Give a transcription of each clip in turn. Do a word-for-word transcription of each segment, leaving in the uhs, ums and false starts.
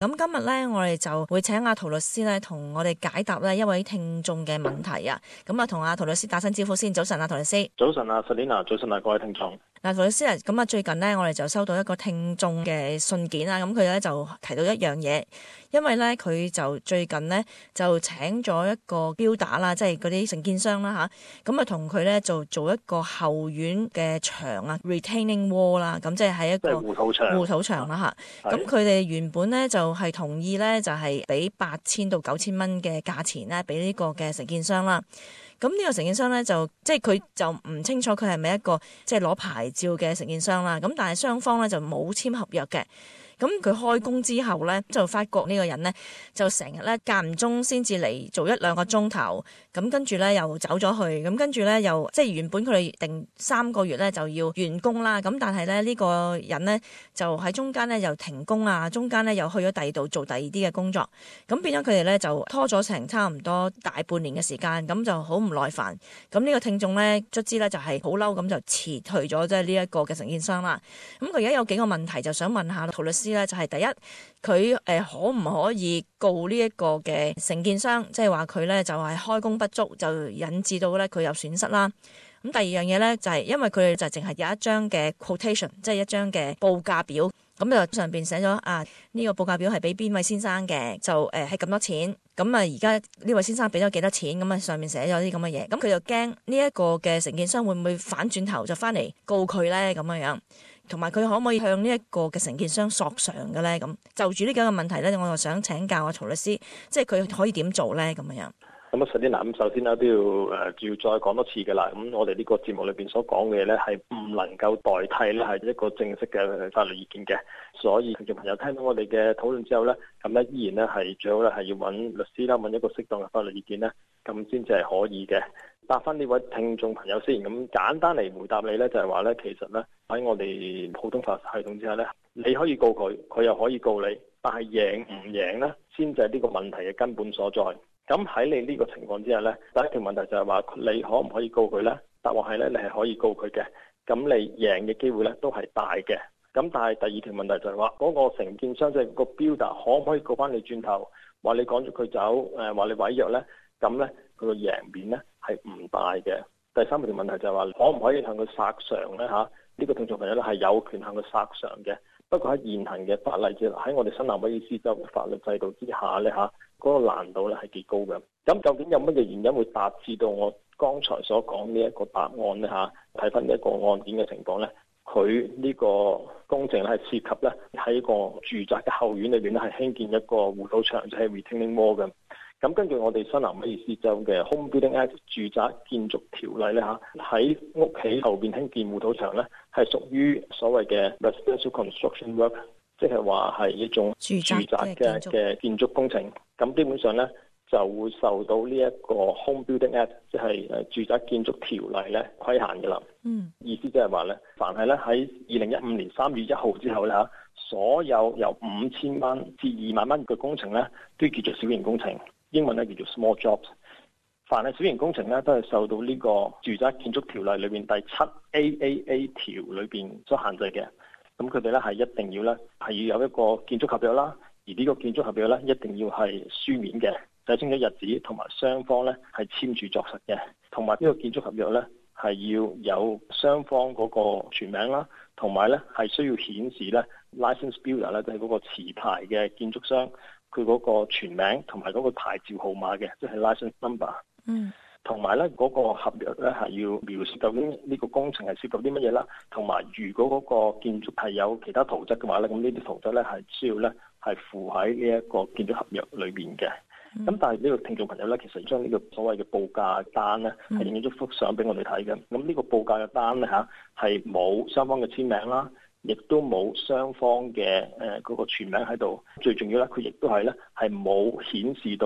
咁今日咧，我哋就會請阿陶律師咧，同我哋解答咧一位聽眾嘅問題啊。咁啊，同阿陶律師打聲招呼先。早晨啊，陶律師。 早晨啊 Selina， 早晨啊，各位聽眾。 嗱，陶律師啊，咁啊，最近咧，我哋就收到一個聽眾嘅信件啊。咁佢咧就提到一樣嘢，因為咧佢就最近咧就請咗一個標打啦，即係嗰啲承建商啦吓，咁啊同佢咧就做一個後院嘅牆啊 ，retaining wall 啦，咁即係喺一個護土牆。 護土牆啦吓，咁佢哋原本咧就係同意咧，就係俾八千到九千蚊嘅價錢咧，俾呢個嘅承建商啦。咁呢個承建商咧就即係佢就唔清楚佢係咪一個即係攞牌照嘅承建商啦。咁但係雙方咧就冇簽合約嘅。咁佢開工之後咧，就發覺呢個人咧就成日咧間唔中先至嚟做一兩個鐘頭，咁跟住咧又走咗去，咁跟住咧又即係原本佢哋定三個月咧就要完工啦，咁但係咧呢個人咧就喺中間咧又停工啊，中間咧又去咗第二度做第二啲嘅工作，咁變咗佢哋咧就拖咗成差唔多大半年嘅時間，咁就好唔耐煩。咁呢個聽眾咧卒之咧就係好嬲，咁就辭退咗即係呢一個嘅承建商啦。咁佢而家有幾個問題就想問下陶律師。就係第一，佢誒可唔可以告呢一個嘅承建商，即係話佢咧就係開工不足，就引致到咧佢有損失啦。咁第二樣嘢咧就係因為佢哋就淨係有一張嘅 quotation， 即係一張嘅報價表，咁就上邊寫咗啊呢個報價表係俾邊位先生嘅，就誒係咁多錢。咁啊而家呢位先生俾咗幾多錢，咁啊上面寫咗啲咁嘅嘢，咁佢就驚呢一個嘅承建商會唔會反轉頭就翻嚟告佢咧咁樣樣。同埋佢可唔可以向呢一個嘅承建商索償嘅咧？咁就住呢幾個問題咧，我就想請教阿陶律師，即係佢可以點做咧？咁樣樣。 咁啊，首先嗱，咁首先咧都要誒，要再講多次嘅啦。咁我哋呢個節目裏邊所講嘅嘢咧，係唔能夠代替咧係一個正式嘅法律意見嘅。所以聽眾朋友聽到我哋嘅討論之後咧，咁咧依然咧係最好咧係要揾律師啦，揾一個適當嘅法律意見咧，咁先至係可以嘅。答翻呢位聽眾朋友先，咁簡單嚟回答你咧，就係話咧，其實咧喺我哋普通法系統之下咧，你可以告佢，佢又可以告你，但係贏唔贏咧，先就係呢個問題嘅根本所在。咁喺你呢個情況之下咧，第一條問題就係話你可唔可以告佢咧？答案係咧，你係可以告佢嘅，咁你贏嘅機會咧都係大嘅。咁但係第二條問題就係話嗰個承建商即係個標達可唔可以告翻你轉頭，話你趕咗佢走，誒話你違約咧？咁咧佢個贏面咧係唔大嘅。第三條問題就係話可唔可以向佢索償咧？嚇，呢個聽眾朋友咧係有權向佢索償嘅。不過喺現行嘅法例之喺我哋新南威爾斯州嘅法律制度之下咧，嚇嗰個難度咧係幾高嘅。咁究竟有乜嘢原因會達至到我剛才所講呢一個答案咧？嚇，睇翻呢一個案件嘅情況咧，佢呢個工程咧係涉及咧喺一個住宅嘅後院裏邊咧係興建一個護土牆，就係 retaining wall 嘅。咁根據我哋新南威爾斯州嘅 Home Building Act 住宅建築條例咧嚇，喺屋企後邊興建護土牆咧係屬於所謂嘅 residential construction work， 即係話係一種住宅嘅嘅建築工程。咁基本上咧就會受到呢一個 Home Building Act， 即係誒住宅建築條例咧規限嘅啦。嗯，意思即係話咧，凡係咧喺二零一五年三月一號之後咧嚇，所有由五千蚊至二萬蚊嘅工程咧，都叫做小型工程。英文咧叫做 small jobs。凡係小型工程咧，都係受到呢個住宅建築條例裏邊第七 A A A 條裏邊所限制嘅。咁佢哋咧係一定要咧係要有一個建築合約啦，而呢個建築合約咧一定要係書面嘅，寫清楚日子同埋雙方咧係簽署作實嘅，同埋呢個建築合約咧係要有雙方嗰個全名啦，同埋咧係需要顯示咧 license builder 咧，即係嗰個持牌嘅建築商。佢嗰個全名同埋嗰個牌照號碼嘅，即係 license number。嗯。同埋咧，嗰個合約咧係要描述究竟呢個工程係涉及啲乜嘢啦。同埋，如果嗰個建築係有其他圖則嘅話咧，咁呢啲圖則咧係需要咧係附喺呢一個建築合約裏邊嘅。咁、嗯、但係呢個聽眾朋友咧，其實將呢個所謂嘅報價單咧係影咗幅相俾我哋睇嘅。咁呢個報價嘅單咧嚇係冇雙方嘅簽名啦。亦都冇雙方嘅誒嗰個全名喺度，最重要咧，佢亦都係咧係冇顯示到咧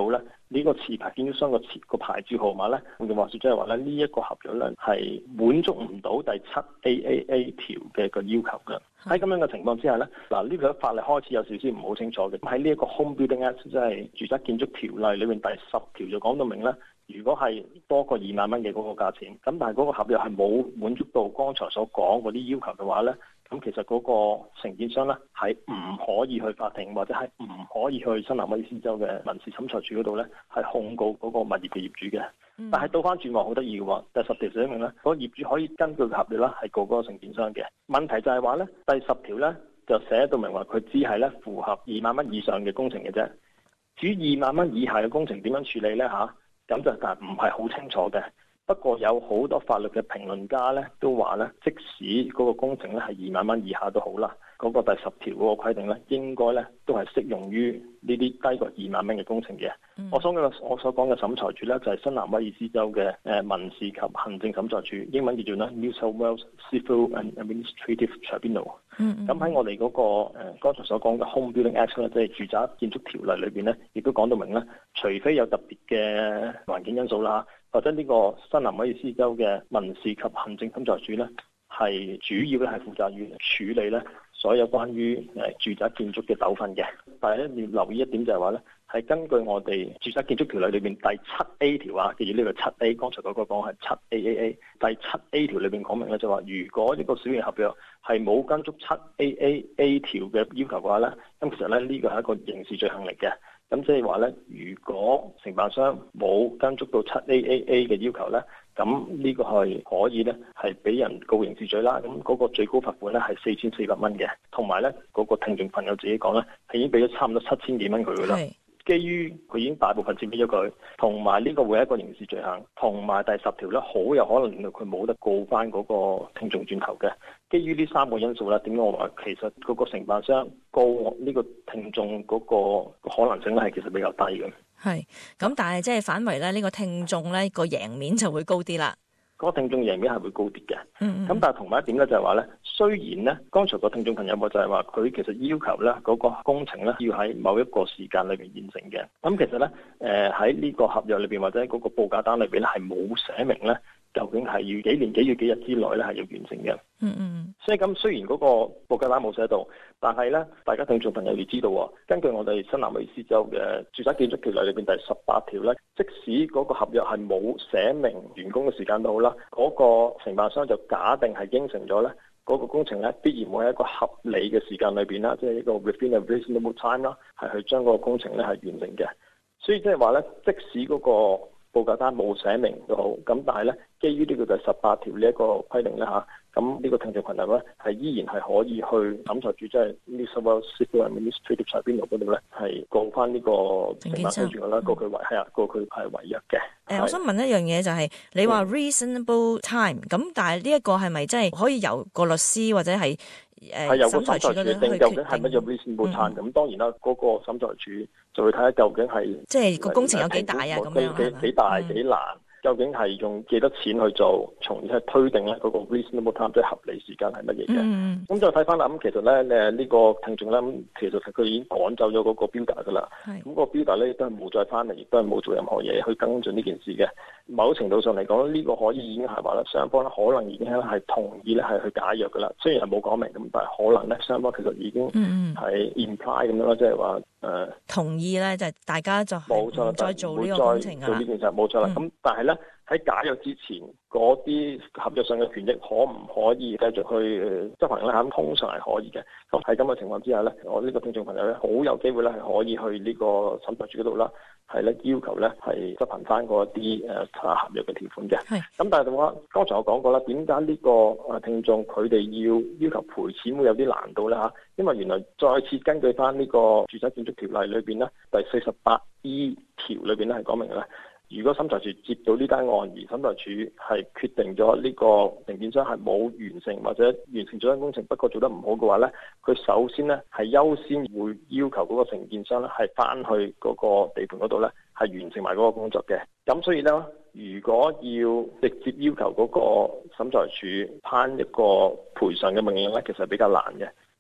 呢個持牌建築商個持個牌照號碼咧，換句話說即係話咧，呢一個合約咧係滿足唔到第七 A A A 條嘅個要求嘅。喺咁樣嘅情況之下咧，嗱呢個法例開始有少少唔好清楚嘅。喺呢一個 Home Building Act 即係住宅建築條例裏面第十條就講到明咧，如果係多過二萬蚊嘅嗰個價錢，咁但係嗰個合約係冇滿足到剛才所講嗰啲要求嘅話咧，咁其實嗰個承建商咧係唔可以去法庭或者係唔可以去新南威爾斯州嘅民事審裁處嗰度咧係控告嗰個物業嘅業主嘅。嗯、但係倒翻轉話好得意嘅喎，第十條寫明咧，嗰個業主可以根據個合約啦係告嗰個承建商嘅。問題就係話咧，第十條咧就寫到明話佢只係咧符合二萬蚊以上嘅工程嘅啫。至於二萬蚊以下嘅工程點樣處理咧嚇？咁就但係唔係好清楚嘅。不過有好多法律嘅評論家咧都話咧，即使嗰個工程咧係二萬蚊以下都好啦，嗰、嗰個第十條嗰個規定咧，應該咧都係適用於呢啲低過二萬蚊嘅工程嘅。嗯、我所講嘅我所講嘅審裁處咧，就係、是、新南威爾斯州嘅誒民事及行政審裁處，英文叫做咧 New South Wales Civil and Administrative Tribunal。咁喺、嗯、我哋嗰、嗰個誒剛、呃、才所講嘅 Home Building Act 咧，即係住宅建築條例裏邊咧，亦都講到明咧，除非有特別嘅環境因素啦，或者呢個新南威爾斯州嘅民事及行政審裁處咧，係主要咧係負責於處理咧所有關於誒住宅建築嘅糾紛嘅。但係咧要留意一點就係話咧，係根據我哋住宅建築條例裏邊第七 A 條啊，記住呢個七 A，剛才嗰個講係七 A A A，第七 A 條裏邊講明咧就話，如果呢個小型合約係冇跟足七 A A A 條嘅要求嘅話咧，咁其實咧呢個係一個刑事罪行嚟嘅。咁即係話咧，如果承辦商冇跟足到七 A A A 嘅要求咧，咁呢個係可以咧係俾人告刑事罪啦。咁嗰個最高罰款咧係四千四百蚊嘅，同埋咧嗰個聽眾朋友自己講咧係已經俾咗差唔多七千幾蚊佢噶啦。基於佢已經大部分錢俾咗佢，同埋呢個會係一個刑事罪行，同埋第十條咧好有可能令到佢冇得告翻嗰個聽眾轉頭嘅。基於呢三個因素咧，點解我話其實嗰個承辦商告呢個聽眾嗰個可能性咧係其實比較低嘅。係， 咁但係即係反為咧呢個聽眾咧個贏面就會高啲啦。 嗰個聽眾贏面係會高啲嘅，咁、 嗯嗯、 但係同埋一點咧就係話咧，雖然咧，剛才個聽眾朋友我就係話佢其實要求咧嗰個工程咧要喺某一個時間裏邊完成嘅，咁其實咧誒喺呢個合約裏邊或者嗰個報價單裏邊咧係冇寫明咧究竟係要幾年幾月幾日之內咧係要完成嘅。嗯嗯，所以咁雖然嗰個報價單冇寫到，但係咧大家聽眾朋友要知道，根據我哋新南威爾斯州嘅住宅建築條例裏邊第十八條咧，即使嗰個合約係冇寫明完工嘅時間都好啦，嗰、嗰個承辦商就假定係應承咗咧，嗰個工程咧必然會喺一個合理嘅時間裏邊啦，即係一個 within a reasonable time 啦，係去將嗰個工程咧係完成嘅。所以即係話咧，即使嗰個報價單冇寫明都好，咁但係咧，基於呢個第十八條呢一個規定咧嚇，咁呢個聽眾群友咧係依然係可以去審裁處，即係 New South Wales Civil and Administrative Tribunal嗰度咧係告翻呢個承辦商啦，告佢違係啊，告佢係違約嘅。誒、 呃，我想問一樣嘢就係、是，你話 reasonable time，咁、嗯、但係呢一個係咪真係可以由個律師或者係誒審裁處決定究竟係乜嘢 reasonable time？咁、嗯、當然啦，嗰、那個審裁處就會睇下究竟係即係個工程有幾大啊？咁樣幾幾大幾難？嗯究竟係用幾多錢去做，從而係推定咧嗰個 reasonable time 即係合理時間係乜嘢嘅？咁、嗯、再睇翻啦，咁其實咧誒呢個聽眾咧，咁其實佢已經趕走咗嗰個 builder 噶啦。咁是個 builder 咧亦都係冇再翻嚟，亦都係冇做任何嘢去跟進呢件事嘅。某程度上嚟講，呢、這個可以已經係話咧，雙方咧可能已經係同意咧係去解約噶啦。雖然係冇講明咁，但係可能咧雙方其實已經係 imply 咁樣啦，即係話誒同意咧，就係、是、大家就冇錯再做呢個工程做呢件事冇錯啦。咁、嗯、但係咧。喺解約之前，嗰啲合約上嘅權益可唔可以繼續去執行咧？咁通常係可以嘅。咁喺咁嘅情況之下咧，我呢個聽眾朋友咧，好有機會咧係可以去呢個審裁處嗰度啦，係咧要求咧係執行翻嗰啲誒合約嘅條款嘅。係是。咁但係嘅話，剛才我講過啦，點解呢個誒聽眾佢哋要要求賠錢會有啲難度咧嚇？因為原來再次根據翻呢個住宅建築條例裏邊咧，第四十八 E 條裏邊咧係講明嘅啦。如果審裁處接到呢單案，而審裁處係決定咗呢個承建商係冇完成或者完成咗單工程，不過做得唔好嘅話咧，佢首先咧係優先會要求嗰個承建商咧係翻去嗰個地盤嗰度咧係完成埋嗰個工作嘅。咁所以咧，如果要直接要求嗰個審裁處頒一個賠償嘅命令咧，其實係比較難嘅。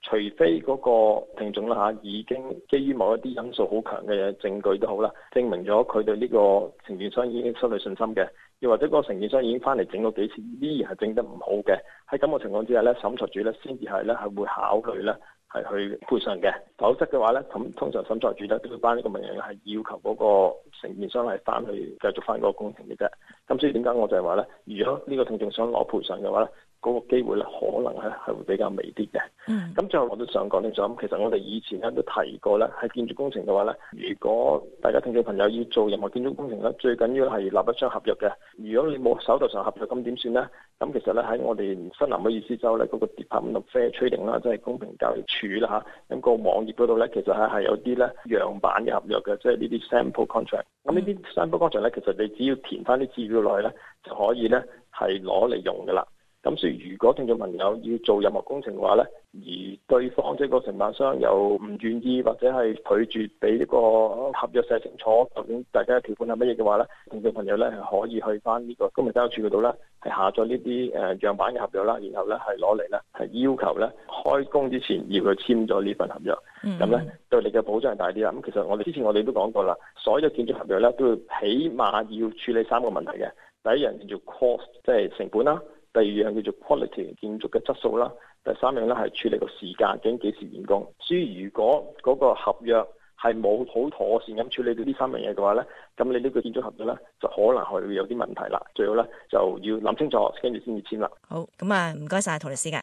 除非嗰個聽眾啦嚇已經基於某一啲因素好強嘅證據都好啦，證明咗佢對呢個承建商已經失去信心嘅，又或者嗰個承建商已經翻嚟整過幾次，依然係整得唔好嘅，喺咁嘅情況之下咧，審裁處咧先至係咧係會考慮咧係去賠償嘅。否則嘅話咧，咁通常審裁處咧都會頒呢個命令係要求嗰個承建商係翻去繼續翻嗰個工程嘅啫。咁所以點解我就係話咧，如果呢個聽眾想攞賠償嘅話咧，嗰個機會咧可能係係會比較微啲嘅。嗯。咁最後我都想講清楚，咁其實我哋以前咧都提過咧，喺建築工程嘅話咧，如果大家聽眾朋友要做任何建築工程咧，最緊要係立一張合約嘅。如果你冇手頭上合約，咁點算咧？咁其實咧喺我哋新南威爾斯州咧嗰個 Department of Fair Trading 啦，即係公平交易處啦嚇，咁個網頁嗰度咧，其實係係有啲咧樣板嘅合約嘅，即係呢啲 sample contract。咁呢啲 sample contract 咧，其實你只要填翻啲資料落去咧，就可以咧係攞嚟用噶啦。咁所以如果聽眾朋友要做任何工程嘅話咧，而對方即係個承辦商又唔願意或者係拒絕俾呢個合約寫清楚究竟大家嘅條款係乜嘢嘅話咧，聽眾朋友咧係可以去翻呢個公平交易處嗰度咧係下載呢啲誒樣板嘅合約啦，然後咧係攞嚟咧係要求咧開工之前要佢簽咗呢份合約，咁咧、mm hmm. 對你嘅保障係大啲啦。咁其實我哋之前我哋都講過啦，所有建築合約咧都要起碼要處理三個問題嘅。第一樣叫做 cost， 即係成本啦。第二樣叫做 quality 建築嘅質素啦，第三樣咧係處理個時間，究竟幾時完工。所以如果嗰個合約係冇好妥善咁處理到呢三樣嘢嘅話咧，咁你呢個建築合約咧就可能係會有啲問題啦。最好咧就要諗清楚，跟住先至簽啦。 好，咁啊唔該晒陶律師㗎。